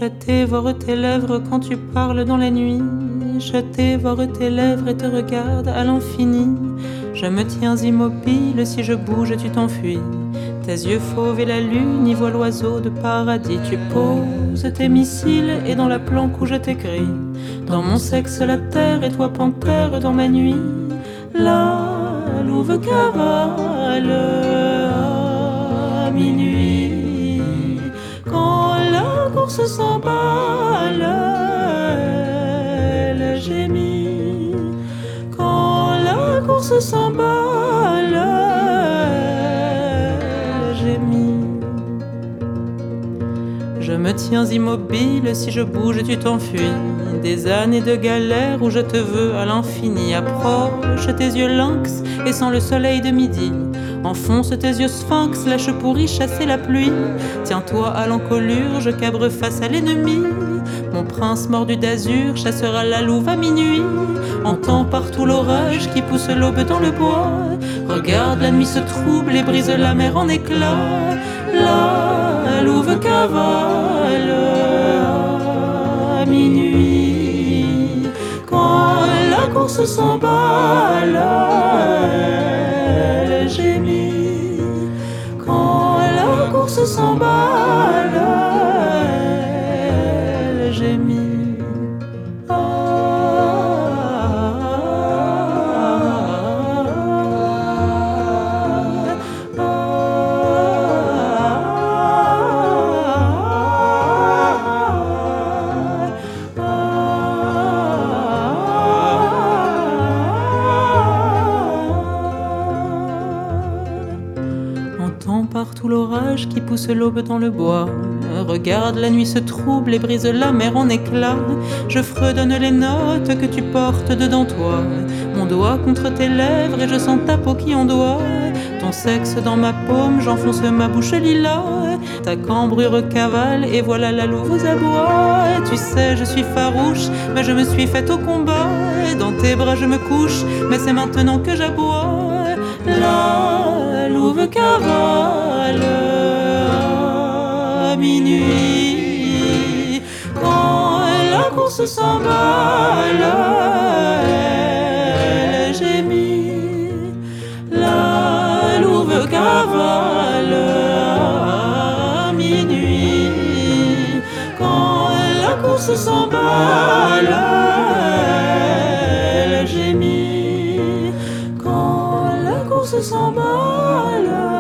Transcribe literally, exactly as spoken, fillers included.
Je dévore tes lèvres quand tu parles dans la nuit. Je dévore tes lèvres et te regarde à l'infini. Je me tiens immobile, si je bouge tu t'enfuis. Tes yeux fauves et la lune y voient l'oiseau de paradis. Tu poses tes missiles et dans la planque où je t'écris. Dans mon sexe la terre et toi panthère dans ma nuit. La louve cavale à minuit. Quand la course s'emballe, elle gémit. Quand la course s'emballe, elle gémit. Je me tiens immobile, si je bouge tu t'enfuis. Des années de galère où je te veux à l'infini. Approche tes yeux lynx et sans le soleil de midi. Enfonce tes yeux sphinx, lâche pourri chasser la pluie. Tiens-toi à l'encolure, je cabre face à l'ennemi. Mon prince mordu d'azur chassera la louve à minuit. Entends partout l'orage qui pousse l'aube dans le bois. Regarde la nuit se trouble et brise la mer en éclats. La louve cavale à minuit. Quand la course s'emballe, elle gémit. Quand la course s'emballe, elle gémit. Entends partout l'orage qui pousse l'aube dans le bois. Regarde la nuit se trouble et brise la mer en éclats. Je fredonne les notes que tu portes dedans toi. Mon doigt contre tes lèvres et je sens ta peau qui ondoie. Ton sexe dans ma paume, j'enfonce ma bouche lilas. Ta cambrure cavale et voilà la louve aux abois. Tu sais je suis farouche mais je me suis faite au combat. Dans tes bras je me couche mais c'est maintenant que j'aboie. La louve cavale à minuit. Quand la course s'emballe, elle gémit. La louve cavale à minuit. Quand la course s'emballe, elle gémit. Quand la course s'emballe,